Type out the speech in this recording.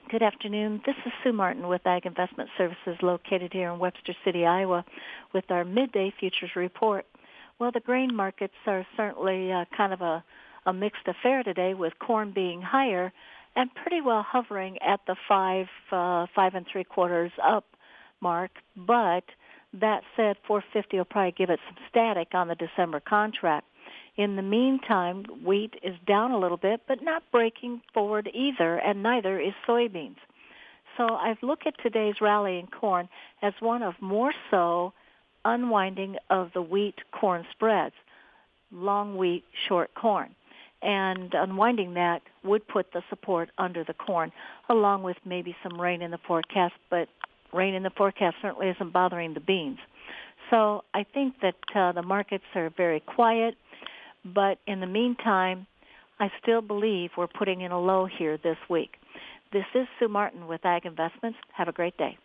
Good afternoon. This is Sue Martin with Ag Investment Services located here in Webster City, Iowa, with our midday futures report. Well, the grain markets are certainly kind of a mixed affair today, with corn being higher and pretty well hovering at the 5.75 up mark. But that said, 450 will probably give it some static on the December contract. In the meantime, wheat is down a little bit, but not breaking forward either, and neither is soybeans. So I look at today's rally in corn as one of more so unwinding of the wheat-corn spreads, long wheat, short corn. And unwinding that would put the support under the corn, along with maybe some rain in the forecast, but rain in the forecast certainly isn't bothering the beans. So I think that the markets are very quiet. But in the meantime, I still believe we're putting in a low here this week. This is Sue Martin with Ag Investments. Have a great day.